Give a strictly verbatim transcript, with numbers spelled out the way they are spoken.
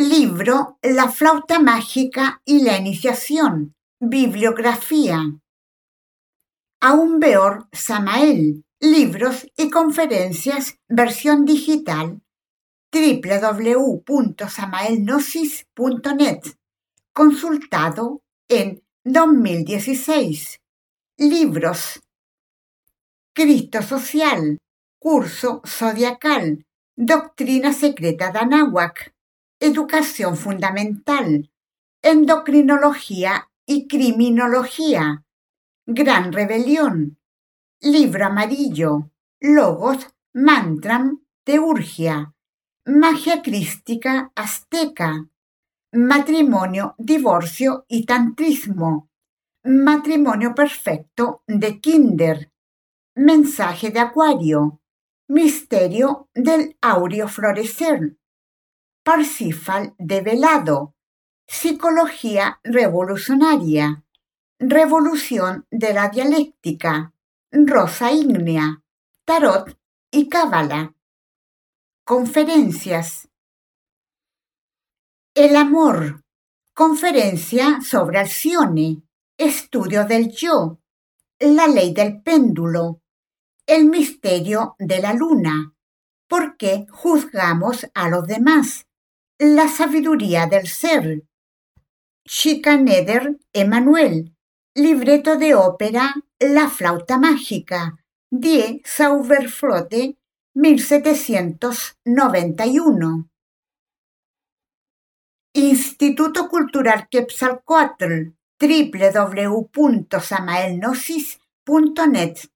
Libro La flauta mágica y la iniciación. Bibliografía. Aún Beor Samael. Libros y conferencias. Versión digital. doble u doble u doble u punto samaelgnosis punto net. Consultado en dos mil dieciséis. Libros. Cristo Social. Curso Zodiacal. Doctrina Secreta de Anáhuac. Educación Fundamental. Endocrinología y Criminología. Gran Rebelión. Libro Amarillo. Logos, Mantram, Teurgia. Magia Crística Azteca. Matrimonio, Divorcio y Tantrismo. Matrimonio Perfecto de Kinder. Mensaje de Acuario. Misterio del Áureo Florecer. Parsifal develado. Psicología revolucionaria. Revolución de la dialéctica. Rosa ígnea. Tarot y cábala. Conferencias. El amor. Conferencia sobre Alcione. Estudio del yo. La ley del péndulo. El misterio de la luna. ¿Por qué juzgamos a los demás? La sabiduría del ser. Schikaneder Emanuel. Libreto de ópera La flauta mágica. Die Zauberflöte, mil setecientos noventa y uno. Instituto Cultural Quetzalcóatl. doble u doble u doble u punto samaelgnosis punto net.